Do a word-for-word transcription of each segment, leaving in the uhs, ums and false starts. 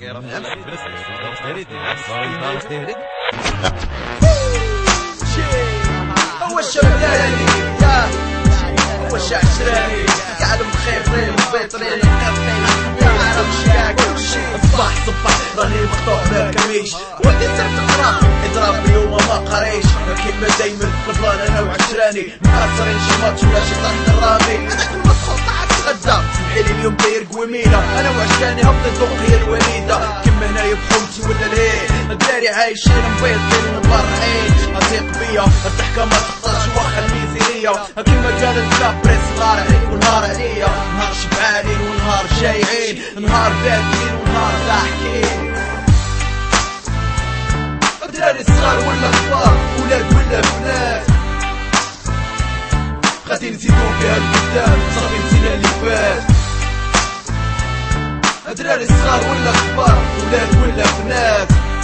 هو الشبلاني هو الشعشراني قاعد مخيطين مبيطرين ما عرفش كاع كلشي صباح صباح راني مقطوع ما كميش ولدي صرت تقرا اضرب اليوم ما قريش كيما دايما البلان انا وعشراني مقصرين شي ماتش ولا شي طاح الرامي هذاك المدخل طاح تغدى سمحيلي اليوم داير قويميله انا وعشراني هبطت ذوق هي الوليده كيما هنايا بحومتي ولا ليه الدراري عايشين مبيضين ومبرحين اثيق بيا الضحكه ما تقدرش واخا الميزيريه كيما قالت لابريس نهار عليك ونهار عليا نهار شبعانين ونهار جايعين نهار باكين ونهار ضاحكين الدراري الصغار ولا كبار ولاد ولا بنات غادي نزيدو فيها القدام صافي نسينا اللي فات الدراري الصغار ولا كبار ولاد ولا بنات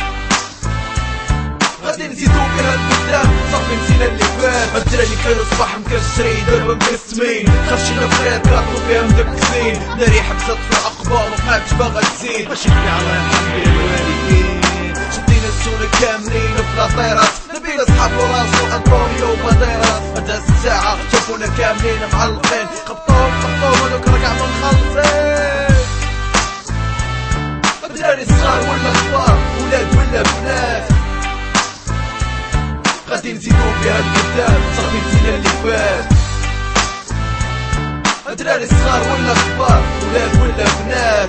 غادي نزيدو فيها القدام صافي نسينا اللي فات الدراري كانوا صباح مكشرين دابا مقسمين خرجنا فرير كارطو فيها مدكسين ناري حبست في العقبه مبقاتش باغا تزيد ماشي كاع الله يرحم الوالدين شدينا السونا كاملين في لاطيرات نبينا صحاب وراسو انطونيو وباديرات هدا الساعة شافونا كاملين معلقين خبطوهم خبطوهم هادوك راه كاع منخلصين الدراري الصغار ولا كبار ولاد ولا بنات غادي نزيدو فيها القدام صافي نسينا اللي فات الدراري الصغار ولا كبار ولاد ولا بنات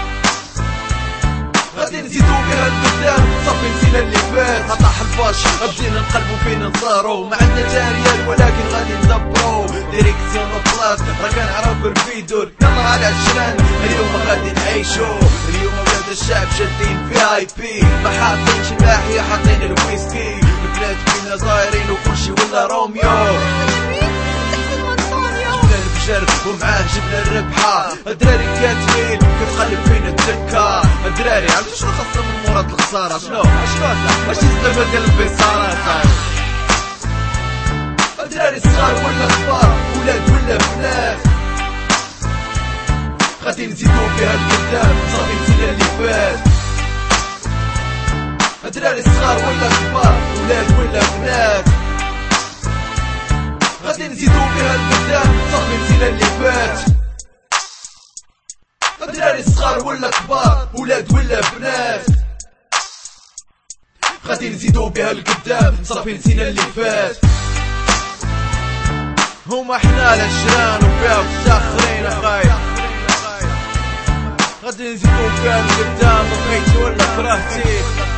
غادي نزيدو بها القدام صافي نسينا اللي فات طاح الفاش بدينا نقلبو فين نصارو ما عندنا تا ريال ولكن غادي ندبرو ديريكسيون طلات راه كنعرف الفيدور يلا على عشران اليوم غادي نعيشو اليوم ولاد الشعب شادين في اي بي ما حاطينش الماحية حاطين الويسكي البلاد فينا دايرين وكلشي ولا روميو الفجر ومعاه جبنا الربحة الدراري كاتبين كتقلب فينا الدكة الدراري عرفتو شنو خاصنا من مراد الخسارة شنو شنو ماشي زعما ديال البيصارة الدراري الصغار ولا كبار ولاد ولا بنات غادي نزيدو فيها القدام صافي نسينا اللي فات الدراري الصغار ولا كبار ولاد ولا بنات غادي نزيدو فيها القدام صافي نسينا اللي فات الدراري الصغار ولا كبار ولاد ولا بنات غادي نزيدو بها القدام صافي نسينا اللي فات هما حنا العشران وفيها مفتخرين اخاي غادي نزيدو بها القدام بغيتي ولا كرهتي